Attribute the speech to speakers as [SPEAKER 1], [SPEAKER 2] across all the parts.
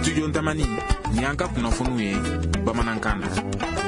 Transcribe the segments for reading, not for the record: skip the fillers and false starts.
[SPEAKER 1] Studio Tamani ni an ka kunnafoniw ye bamanankan na.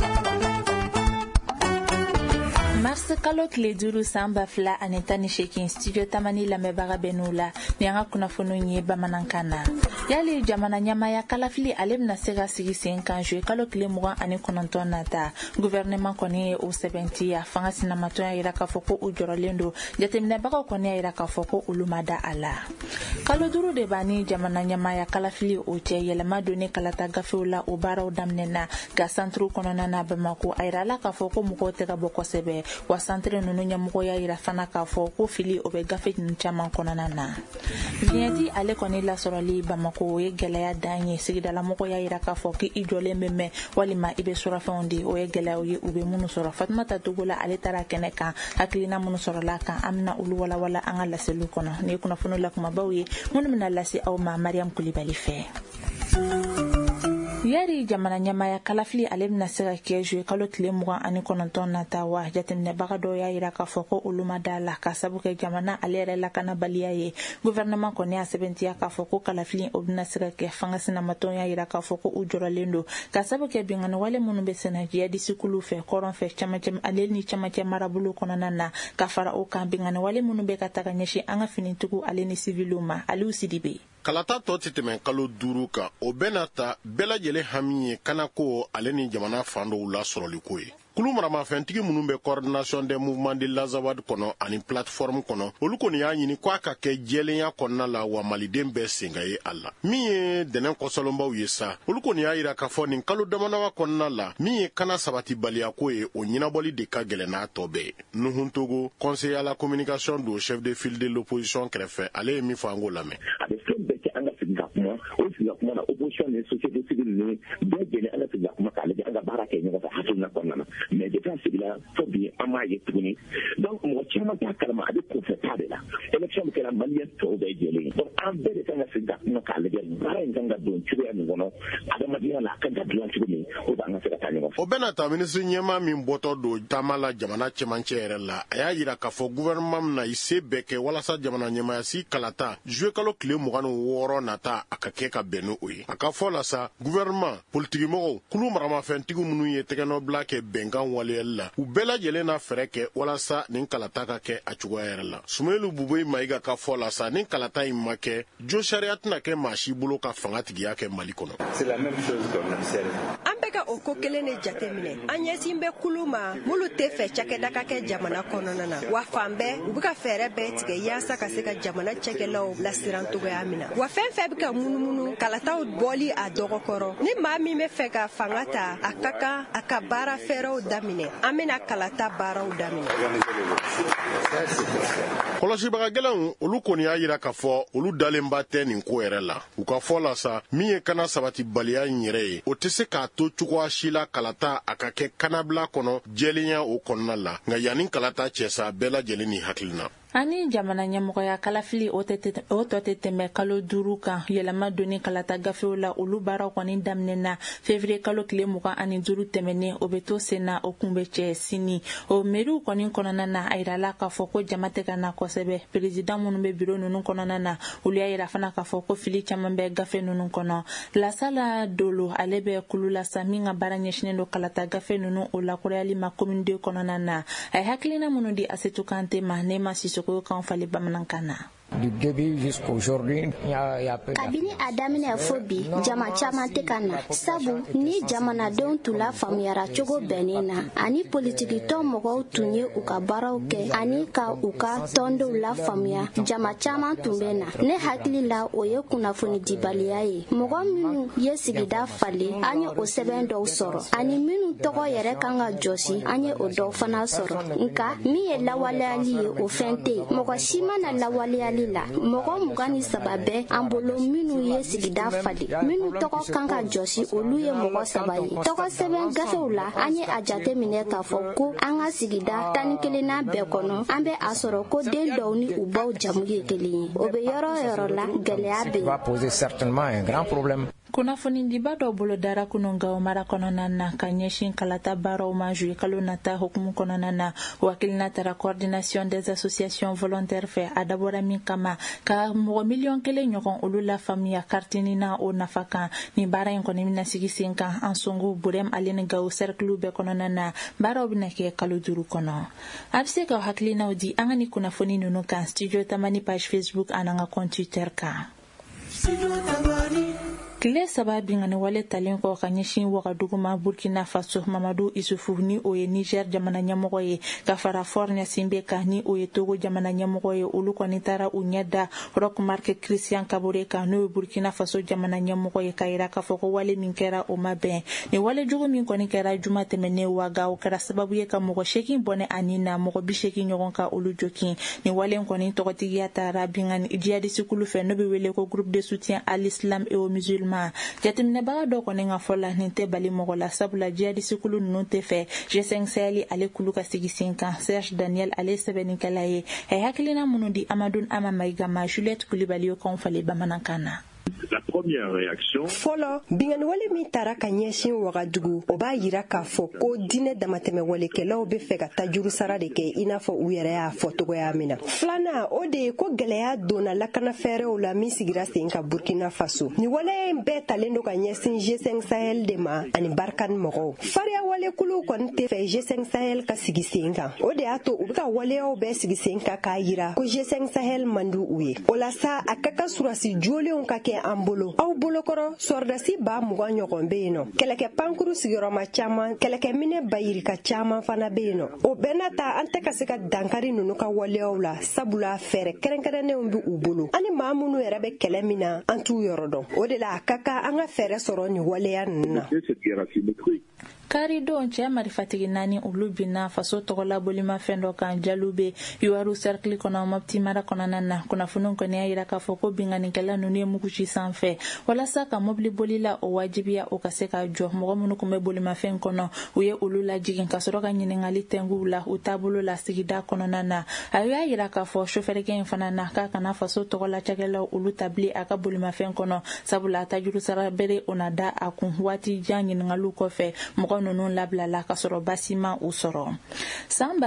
[SPEAKER 2] Mars kalo tile 5 san 2018 Studio Tamani lamɛnbaga bɛ n'u la ni an ka kunnafoniw ye bamanankan na. Yali jamana ɲamaya kalafili ale bɛna se ka sigi sen kan juillet kalo tile 29 nata. Gouvernement kɔni ye o sɛbɛnti a fanga sinamatɔya yira k'a fɔ ko u jɔrɔlen don. Jateminɛbagaw kɔni yira k'a fɔ ko olu ma da a la. Kalo 5 de b'a ni jamana ɲamaya kalafili o cɛ yɛlɛma donne kalata gafew la o baaraw daminɛna ka centre kɔnɔna na Bamako a yira la k'a fɔ ko mɔgɔw tɛ ka bɔ kosɛbɛ. Wa centre nunu ɲɛmɔgɔya yira fana k'a fɔ ko fili o bɛ gafe ninnu caman kɔnɔna na. Vignette ale kɔni lasɔrɔli Bamako o ye gɛlɛya dan ye sigidala mɔgɔya yira k'a fɔ k'i jɔlen bɛ mɛn walima i bɛ surafɛnw di o ye gɛlɛyaw ye u bɛ minnu sɔrɔ. Fatumata Togola ale taara kɛnɛ kan hakilina minnu sɔrɔla kan an bɛna olu walawala an ka laseliw kɔnɔ ni kunnafoni la kumabaw ye minnu bɛna lase aw ma Mariam Kulibali fɛ. Yari jamana ɲamaya kalafili ale bɛna se ka kɛ juillet kalo tile 29 nata wa jateminɛbaga dɔw y'a yira k'a fɔ ko olu ma da la ka sabu kɛ jamana ale yɛrɛ lakanabaliya ye. Gouvernement kɔni y'a sɛbɛntiya k'a fɔ ko kalafili o bɛna se ka kɛ fanga sinamatɔw y'a yira k'a fɔ ko u jɔrɔlen don ka sabu kɛ bingani wale minnu bɛ sɛnɛ jihadistkulu fɛ kɔrɔn fɛ camancɛ ale ni camancɛ marabolo kɔnɔna na ka fara o kan bingani wale minnu bɛ ka taga ɲɛsin an ka finitigiw ale ni civilu ma Aliou Sidibe.
[SPEAKER 3] Kalata tɔ tɛ tɛmɛ kalo 5 kan o bɛna ta bɛɛ lajɛlen hami ye kanako ale ni jamana fan dɔw la sɔrɔliko ye. Kulu maramafɛntigi minnu bɛ coordination des mouvements de l'Azawad kɔnɔ ani plateforme kɔnɔ olu kɔni y'a ɲini k'a ka kɛ jɛlenya kɔnɔna la wa maliden bɛɛ senga ye a la. Min ye dɛnɛn kɔsɔlɔnbaw ye sa olu kɔni y'a yira k'a fɔ nin kalo damadama kɔnɔna la min ye kana sabatibaliya ko ye o ɲɛnabɔli de ka gɛlɛn n'a tɔ bɛɛ. Nuhun Togo conseiller à la communication du chef de file de l'opposition kɛrɛfɛ ale ye min fɔ an k'o lamɛn.
[SPEAKER 4] O sigi kuma na opposition ni société civile ni bɛɛ jɛlen an ka sigi kuma k'a lajɛ an ka baara kɛ ɲɔgɔn fɛ hakilina kɔnɔna na mais depuis an sigila fo bi an m'a ye tuguni donc mɔgɔ caman t'a kalama a bɛ kunfɛta de la élection min kɛra maliyɛn tɔw bɛɛ jɛlen donc an bɛɛ de kan ka sigi kuma k'a lajɛ baara in kan ka don cogoya min kɔnɔ adamadenya la a kan ka dilan cogo min o b'an ka se ka taa ɲɔgɔn fɛ.
[SPEAKER 3] O bɛna ta minisiri ɲɛmaa min bɔtɔ don taama la jamana cɛmancɛ yɛrɛ la a y'a yira k'a fɔ gouvernement min na i se bɛɛ kɛ walasa jamana ɲɛmayasi kalata juillet kalo tile 26 nata a ka kɛ ka bɛn n'o ye. A ka fɔ la sa gouvernement politigimɔgɔw kulu maramafɛntigi minnu ye tɛgɛnɔbila kɛ bɛnkan waleyali la u bɛɛ lajɛlen na fɛɛrɛ kɛ walasa nin kalata ka kɛ a cogoya yɛrɛ la. Sumailu Buboyi Mayiga ka fɔ la sa nin kalata in ma kɛ jo sariya tɛna kɛ maa si bolo ka fanga tigiya kɛ Mali kɔnɔ.
[SPEAKER 5] An bɛ ka o ko kelen de jateminɛ an ɲɛsin bɛ kulu ma mulu tɛ fɛ cakɛda ka kɛ jamana kɔnɔna na wa fan bɛɛ u bɛ ka fɛɛrɛ bɛɛ tigɛ yaasa ka se ka jamana cakɛlaw lasiran cogoya min na wa fɛn fɛn bɛ ka munumunu kalataw bɔli a dɔgɔkɔrɔ ni maa min bɛ fɛ ka fanga ta a ka kan a ka baara fɛɛrɛw daminɛ an bɛna kalata baaraw daminɛ.
[SPEAKER 3] Kɔlɔsibaga gɛlɛnw olu kɔni y'a yira k'a fɔ olu dalenba tɛ nin ko yɛrɛ la u ka fɔ la sa min ye kana sabatibaliya in yɛrɛ ye o tɛ se k'a to cogoya si la kalata a ka kɛ kanabila kɔnɔ jɛlenya o kɔnɔna la nka yanni kalata cɛ sa bɛɛ lajɛlen ni hakilina.
[SPEAKER 2] Ani jamana ɲɛmɔgɔya kalafili o tɔ tɛ tɛmɛ kalo 5 kan yɛlɛma donni kalata gafew la olu baaraw kɔni daminɛna février kalo tile 25 tɛmɛnen o bɛ to sen na o kun bɛ cɛ sini o mairie kɔni kɔnɔna na a yirala k'a fɔ ko jama tɛ ka na kosɛbɛ président minnu bɛ bureau ninnu kɔnɔna na olu y'a yira fana k'a fɔ ko fili caman bɛ gafe ninnu kɔnɔ Lasala Dolo ale bɛ kulu la sa min ka baara ɲɛsinnen don kalata gafe ninnu o lakurayali ma commune 2 kɔnɔna na a ye hakilina minnu di Asetu Kante ma ne ma Sisoko kan fali bamanankan na.
[SPEAKER 6] Du début jusqu'aujourd'hui,
[SPEAKER 7] kabini a daminɛ fo bi jama caman tɛ ka na sabu ni jamanadenw tun la faamuyara cogo bɛnnen na ani politikitɔn mɔgɔw tun ye u ka baaraw kɛ ani ka u ka tɔndenw la faamuya jama caman tun bɛ na ne hakili la o ye kunnafoni dibaliya ye mɔgɔ minnu ye sigida falen an ye o sɛbɛn dɔw sɔrɔ ani minnu tɔgɔ yɛrɛ kan ka jɔsi an ye o dɔw fana sɔrɔ nka min ye lawaleyali ye o fɛn tɛ yen mɔgɔ si mana lawaleyali la mɔgɔ 23 bɛ an bolo minnu ye sigida falen minnu tɔgɔ kan ka jɔsi olu ye mɔgɔ 3 ye tɔgɔ sɛbɛn gafew la an ye a jate minɛ k'a fɔ ko an ka sigida 11 bɛɛ kɔnɔ an bɛ a sɔrɔ ko den dɔw ni u baw jamu ye kelen ye o bɛ yɔrɔ yɔrɔ la gɛlɛya bɛ
[SPEAKER 6] va poser certainement un grand problème.
[SPEAKER 2] kunnafonidiba dɔ bolo dara kunungaw mara kɔnɔna na ka ɲɛsin kalata baaraw ma juye kalo nata hukumu kɔnɔna na wakilina tara coordination des associations volontaires fɛ a dabɔra min kama ka mɔgɔ miliyɔn 1 ɲɔgɔn olu la faamuya kartini na o nafa kan ni baara in kɔni bɛna sigi sen kan an songo Burem ale ni Gawo cercle bɛɛ kɔnɔna na baaraw bɛna kɛ kalo 5 kɔnɔ a bɛ se ka hakilinaw di an ka ni kunnafoni ninnu kan studio tamani page Facebook an ka compte Twitter kan. Kile saba bingani wale talen ko ka ɲɛsin Wagadugu Burkina Faso Mamadou Isufu ni o ye Niger jamana ɲɛmɔgɔ ye ka fara Fornia Simbe ka ni o ye Togo jamana ɲɛmɔgɔ ye olu kɔni taara u ɲɛda Rockmark Christian Kabore ka n'o ye Burkina Faso jamana ɲɛmɔgɔ ye ka yira k'a fɔ ko wale min kɛra o ma bɛn ni wale jugu min kɔni kɛra juma tɛmɛnen Waga o kɛra sababu ye ka mɔgɔ 8 bɔnɛ ani na mɔgɔ 80 ɲɔgɔn ka olu jokin ni wale kɔni tɔgɔtigiya taara bingani jihadiste kulu fɛ no bɛ wele ko groupe de soutien à l'islam et aux musulmans jateminɛbaga dɔ kɔni ka fɔ la nin tɛ bali mɔgɔ la sabula jihadiste kulu ninnu tɛ fɛ G5 Sahel ale kulu ka sigi sen kan Serge Daniel ale sɛbɛnnikɛla ye hakilina minnu di Amadou Amamaiga ma Juliette Coulibaly kan fale bamanankan na.
[SPEAKER 4] La première réaction.
[SPEAKER 5] Folo bingani wale min tara ka ɲɛsin Wagadugu o b'a yira k'a fɔ ko diinɛ damatɛmɛ walekɛlaw bɛ fɛ ka taa juru sara de kɛ i n'a fɔ u yɛrɛ y'a fɔ togoya min na. Filanan o de ye ko gɛlɛya donna lakana fɛɛrɛw la min sigira sen ka Burkina Faso. Ni wale in bɛɛ talen do ka ɲɛsin G5 Sahel de ma ani Barkan mɔgɔw. Fariya wale kulu kɔni tɛ fɛ G5 Sahel ka sigi sen kan. O de y'a to u bɛ ka waleyaw bɛɛ sigi sen kan k'a yira ko G5 Sahel man di u ye. O la sa a ka kan surasi jolenw ka kɛ an bolo aw bolokɔrɔ sɔrdasi ba 20 ɲɔgɔn bɛ yen nɔ kɛlɛkɛ pankuru sigiyɔrɔma caman kɛlɛkɛ minɛ bayirika caman fana bɛ yen nɔ o bɛɛ n'a ta an tɛ ka se ka dankari ninnu ka waleyaw la sabula fɛɛrɛ kɛrɛnkɛrɛnnenw bɛ u bolo ani maa minnu yɛrɛ bɛ kɛlɛ min na an t'u yɔrɔ dɔn o de la a ka kan an ka fɛɛrɛ sɔrɔ nin waleya ninnu na.
[SPEAKER 2] Kari don cɛ marifatigi 4 olu binna faso tɔgɔla bolimafɛn dɔ kan Jalube Yuwaru cercle kɔnɔ Mopti mara kɔnɔna na kunnafoniw kɔni y'a yira k'a fɔ ko binganikɛla ninnu ye muguci sanfɛ walasa ka mobili bolila o wajibiya o ka se ka jɔ mɔgɔ minnu kun bɛ bolimafɛn kɔnɔ u ye olu lajigin ka sɔrɔ ka ɲiningali tɛnguw la u taabolo la sigida kɔnɔna na a y'a yira k'a fɔ chauffeurkɛ in fana na k'a kana faso tɔgɔla cakɛlaw olu tabili a ka bolimafɛn kɔnɔ sabula ta juru sara bere o na da a kun waati jan ɲiningaliw kɔfɛ mɔgɔ ninnu labilala ka sɔrɔ basima u sɔrɔ san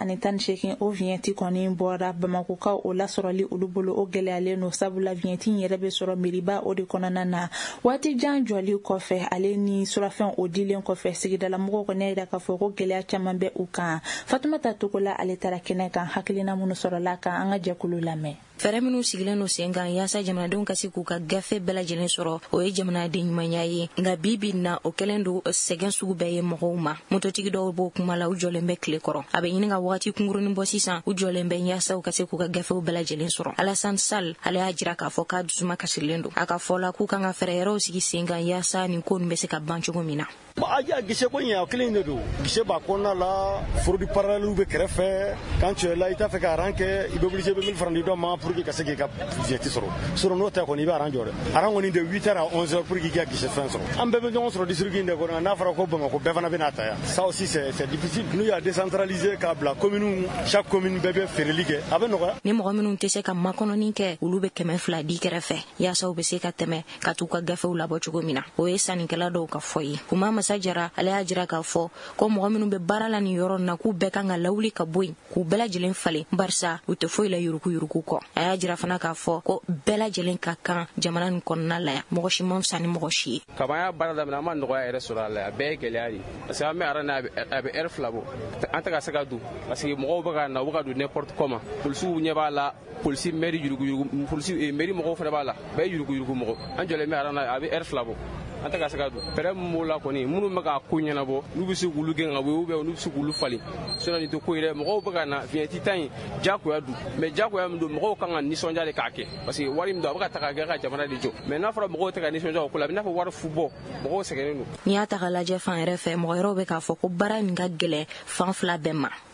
[SPEAKER 2] 2018 o vignette kɔni bɔra Bamakokaw o lasɔrɔli olu bolo o gɛlɛyalen no sabula vignette yɛrɛ bɛ sɔrɔ miriba o de kɔnɔna na waati jan jɔli kɔfɛ ale ni surafɛn o dilen kɔfɛ sigidala mɔgɔw kɔni yira k'a fɔ ko gɛlɛya caman bɛ u kan Fatumata Togola ale taara kɛnɛ kan hakilina minnu sɔrɔla kan an ka jɛkulu lamɛn.
[SPEAKER 8] Fɛɛrɛ minnu sigilen no sen kan yaasa jamanadenw ka se k'u ka gafe bɛɛ lajɛlen sɔrɔ o ye jamanaden ɲumanya ye nka bibi na o kɛlen do sɛgɛn sugu bɛɛ ye mɔgɔw ma mototigi dɔw b'o kuma la u jɔlen bɛ tile kɔrɔ a bɛ ɲini ka wagati kunkurunin bɔ sisan u jɔlen bɛ yaasa u ka se k'u ka gafew bɛɛ lajɛlen sɔrɔ Alassane Sall ale y'a jira k'a fɔ k'a dusuma kasilen do a ka fɔ la k'u kan ka fɛɛrɛ yɛrɛw sigi sen kan yaasa nin ko nin bɛ se ka ban cogo min na.
[SPEAKER 9] A gise ko ɲɛ kelen de do gise b'a kɔnɔna la forodi parallèle bɛ kɛrɛfɛ quand tu es là i t'a fɛ ka ran kɛ i bɛ obligé bɛ 1000 francs di dɔ ma pour que ka se k'i ka budget sɔrɔ sinon n'o tɛ kɔni i bɛ ran jɔ dɛ ran kɔni de 8h à 11h pour que i ka gise fɛn sɔrɔ an bɛɛ bɛ ɲɔgɔn sɔrɔ district in de kɔnɔ n'a fɔra ko Bamako bɛɛ fana bɛ n'a ta yan ça aussi c'est difficile n'u y'a décentraliser k'a bila commune chaque commune bɛɛ bɛ feereli kɛ a bɛ nɔgɔya
[SPEAKER 8] ni mɔgɔ minnu tɛ se ka makɔnɔni kɛ olu bɛ 200 di kɛrɛfɛ yaasa u bɛ se ka tɛmɛ ka t'u ka gafew labɔ cogo min na o ye sannikɛla dɔw ka fɔ ye Kuma Masa Jara ale y'a jira k'a fɔ ko mɔgɔ minnu bɛ baara la nin yɔrɔ na k'u bɛɛ kan ka lawuli ka bɔ yen k'u bɛɛ lajɛlen falen barisa u tɛ foyi la yuruku kɔ a y'a jira fana k'a fɔ ko bɛɛ lajɛlen ka kan jamana nin kɔnɔna la yan mɔgɔ si ma fisa ni mɔgɔ si ye
[SPEAKER 10] kaban y'a baara daminɛ an ma nɔgɔya yɛrɛ sɔrɔ a la a bɛɛ ye gɛlɛya de parce que an bɛ aran a bɛ heure 2 bɔ an tɛ ka se ka don parce que mɔgɔw bɛ ka na u bɛ ka don n'importe comment polisiw ɲɛ b'a la polisi mairie yuruku polisi mairie mɔgɔw fana b'a la bɛɛ yuruku mɔgɔ an jɔlen bɛ aran a bɛ heure 2 bɔ an tɛ ka se ka don fɛɛrɛ min b'o la kɔni minnu bɛ ka ko ɲɛnabɔ n'u bɛ se k'olu gɛn ka bɔ yen ou bien n'u bɛ se k'olu falen sinon nin tɛ ko ye dɛ mɔgɔw bɛ ka na vignette ta in diyagoya don mais diyagoya min don mɔgɔw kan ka nisɔndiya de k'a kɛ parce que wari min don a bɛ ka ta ka kɛ ka jamana de jɔ mais n'a fɔra mɔgɔw tɛ ka nisɔndiya o ko la a bɛ n'a fɔ wari fu bɔ mɔgɔw sɛgɛnnen don.
[SPEAKER 8] N'i y'a ta ka lajɛ fan yɛrɛ fɛ mɔgɔ yɛrɛw bɛ k'a fɔ ko baara nin ka gɛlɛn fan 2 bɛɛ ma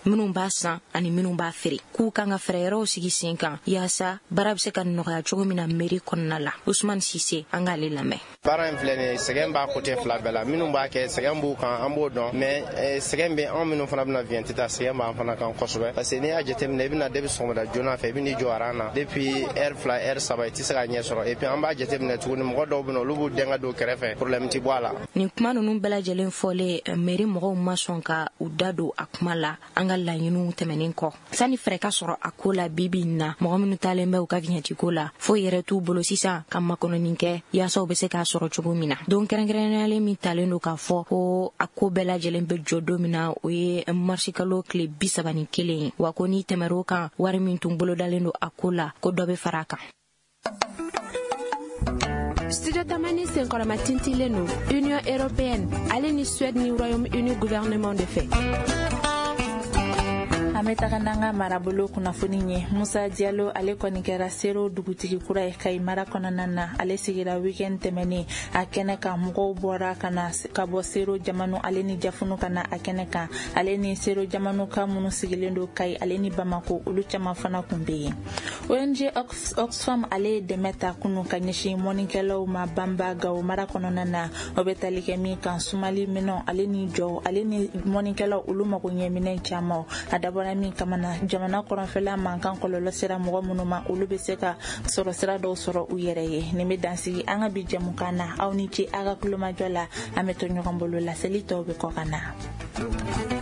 [SPEAKER 8] minnu b'a san ani minnu b'a feere k'u kan ka fɛɛrɛw sigi sen kan yaasa baara bɛ se ka nɔgɔya cogo min na mairie kɔnɔna la. Usman Sise an k'ale lamɛn.
[SPEAKER 11] Baara in filɛ nin ye sɛgɛn b'a côté fila bɛɛ la minnu b'a kɛ sɛgɛn b'u kan an b'o dɔn mais sɛgɛn bɛ anw minnu fana bɛna viɲɛ ta sɛgɛn b'an fana kan kosɛbɛ parce que n'i y'a jateminɛ i bɛna depuis sɔgɔmada joona fɛ i bɛ n'i jɔ aran na depuis heure 2 heure 3 i tɛ se ka ɲɛ sɔrɔ et puis an b'a jateminɛ tuguni mɔgɔ dɔw bɛ na olu b'u dɛn ka don kɛrɛfɛ problème ti bɔ a la.
[SPEAKER 8] Nin kuma ninnu bɛɛ lajɛlen fɔlen mairie mɔgɔw ma sɔn ka u da don a kuma la an ka laɲiniw tɛmɛnen kɔ sani fɛɛrɛ ka sɔrɔ a ko la bibi in na mɔgɔ minnu talen bɛ u ka viɲɛti ko la fo yɛrɛ t'u bolo sisan ka makɔnɔni kɛ yaasa u bɛ se k'a sɔrɔ cogo min na. Don kɛrɛnkɛrɛnniyalen min talen don k'a fɔ ko a ko bɛɛ lajɛlen bɛ jɔ don min na o ye marisi kalo tile 31 ye wa ko ni tɛmɛr'o kan wari min tun bolodalen don a ko la ko dɔ bɛ fara a kan.
[SPEAKER 12] Studio Tamani senkɔrɔma tintilen don Union Européenne ale ni Suède ni Royaume-Uni gouvernement de fait.
[SPEAKER 2] Ametagandanga marabolo kunnafoni ye Musa Diallo ale kɔni kɛra Sero dugutigi kura ye Kayi mara kɔnɔna na ale sigira weekend tɛmɛnen a kɛnɛ kan mɔgɔw bɔra ka bɔ Sero jamano ale ni Jafunu kana a kɛnɛ kan ale ni Sero jamano ka minnu sigilen don Kayi ale ni Bamako olu caman fana kun bɛ yen. ONG Oxfam ale dɛmɛ ta kunu ka ɲɛsin mɔnikɛlaw ma Bamba Gawo mara kɔnɔna na o bɛ tali kɛ min kan sumali minɛn ale ni jɔ ale ni mɔnikɛlaw olu mako ɲɛ minɛn caman a dabɔra min kamana jamana kɔrɔnfɛla mankan kɔlɔlɔ sera mɔgɔ minnu ma olu bɛ se ka sɔrɔ sira dɔw sɔrɔ u yɛrɛ ye nin bɛ dansigi an ka bi jɛmukan na aw ni ce a ka kulomajɔ la an bɛ to ɲɔgɔn bolo laseli tɔw bɛ kɔ ka na.